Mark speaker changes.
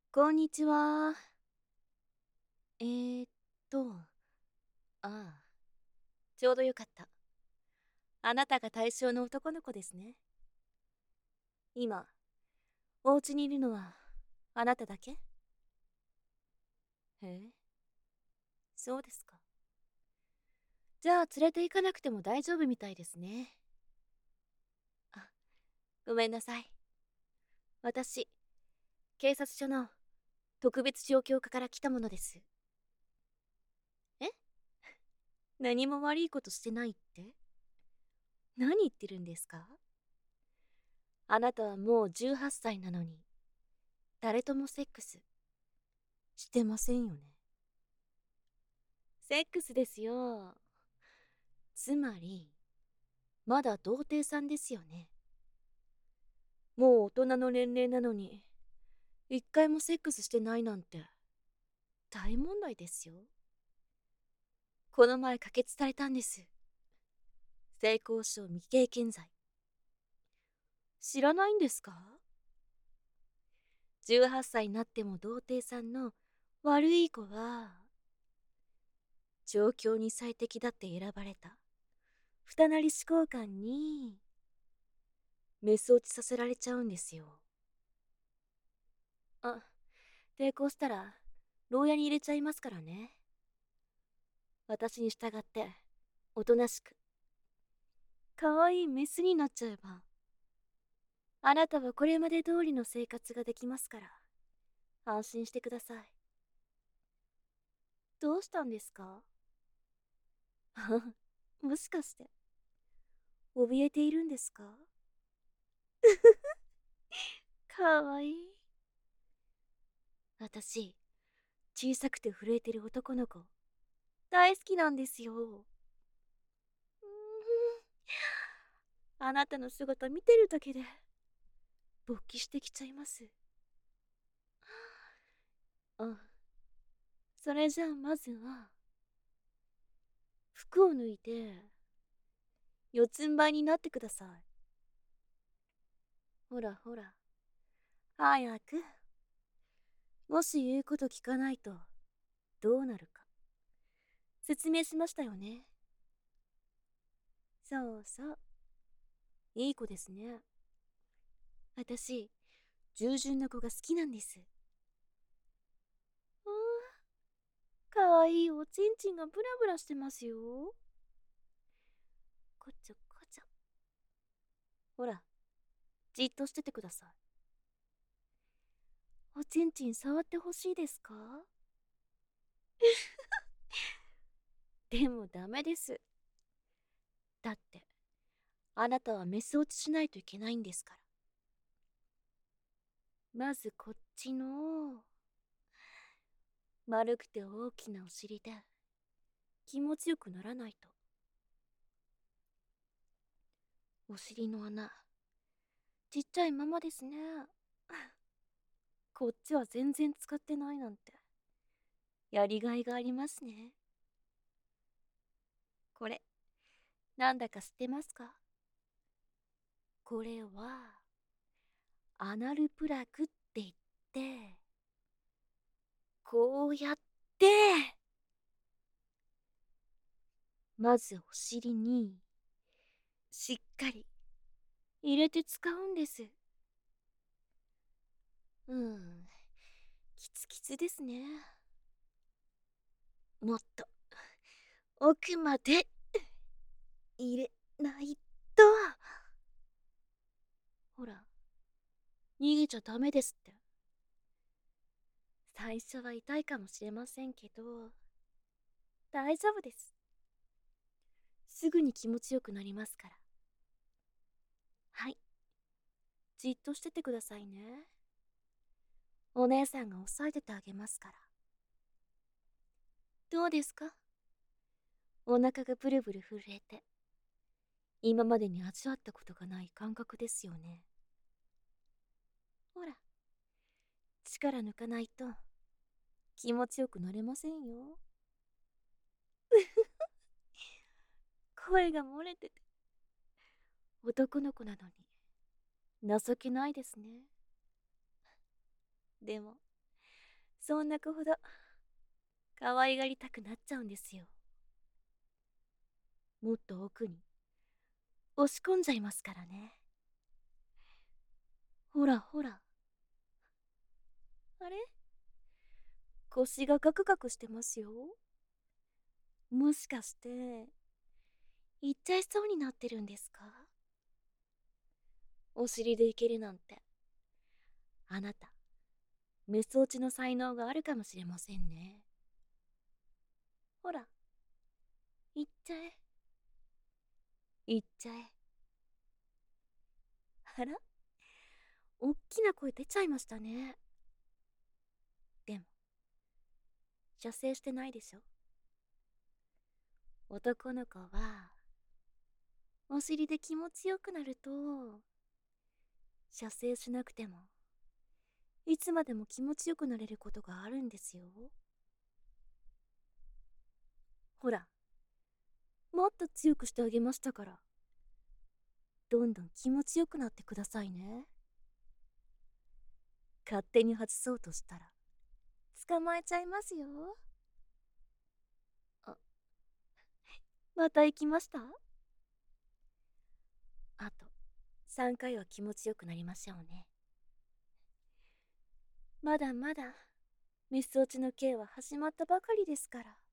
Speaker 1: こんにちは。えーっと、ああ、ちょうどよかった。あなたが対象の男の子ですね。今、お家にいるのは、あなただけ？へえ、そうですか。じゃあ、連れて行かなくても大丈夫みたいですね。あ、ごめんなさい。私、警察署の特別状況課から来たものです。え？何も悪いことしてないって？何言ってるんですか？あなたはもう18歳なのに、誰ともセックスしてませんよね。セックスですよ。つまり、まだ童貞さんですよね。もう大人の年齢なのに、一回もセックスしてないなんて、大問題ですよ。この前可決されたんです。性交渉未経験罪。知らないんですか？ 18 歳になっても童貞さんの悪い子は、状況に最適だって選ばれた。二なり思考官に、メス落ちさせられちゃうんですよ。あ、抵抗したら、牢屋に入れちゃいますからね。私に従って、おとなしく、かわいいメスになっちゃえば、あなたはこれまで通りの生活ができますから、安心してください。どうしたんですか？もしかして、怯えているんですか？かわいい。私、小さくて震えてる男の子、大好きなんですよ。うーん、あなたの姿見てるだけで、勃起してきちゃいます。あ、それじゃあまずは、服を脱いで、四つん這いになってください。ほらほら、早く。もし言うこと聞かないと、どうなるか。説明しましたよね。そうそう。いい子ですね。私、従順な子が好きなんです。あー、かわいいおちんちんがブラブラしてますよ。こちょこちょ。ほら、じっとしててください。おちんちん触ってほしいですか？でもダメです。だって、あなたはメス落ちしないといけないんですから。まずこっちの、丸くて大きなお尻で、気持ちよくならないと。お尻の穴、ちっちゃいままですね。こっちは全然使ってないなんて、やりがいがありますね。これ、なんだか知ってますか？これは、アナルプラグって言って、こうやって、まずお尻に、しっかり入れて使うんです。きつきつですね。もっと、奥まで、入れないと。ほら、逃げちゃダメですって。最初は痛いかもしれませんけど、大丈夫です。すぐに気持ちよくなりますから。はい、じっとしててくださいね。お姉さんが押さえててあげますから。どうですか？お腹がブルブル震えて、今までに味わったことがない感覚ですよね。ほら、力抜かないと気持ちよくなれませんよ。声が漏れてて、男の子なのに情けないですね。でも、 そんな子ほど可愛がりたくなっちゃうんですよ。もっと奥に押し込んじゃいますからね。ほらほら。あれ、腰がガクガクしてますよ。もしかして行っちゃいそうになってるんですか？お尻でいけるなんて、あなたメス落ちの才能があるかもしれませんね。ほら、行っちゃえ、行っちゃえ。あら、おっきな声出ちゃいましたね。でも射精してないでしょ。男の子はお尻で気持ちよくなると射精しなくてもいつまでも気持ちよくなれることがあるんですよ。ほら、もっと強くしてあげましたから、どんどん気持ちよくなってくださいね。勝手に外そうとしたら捕まえちゃいますよ。あ、また行きました？あと3回は気持ちよくなりましょうね。まだまだメス落ちの刑は始まったばかりですから。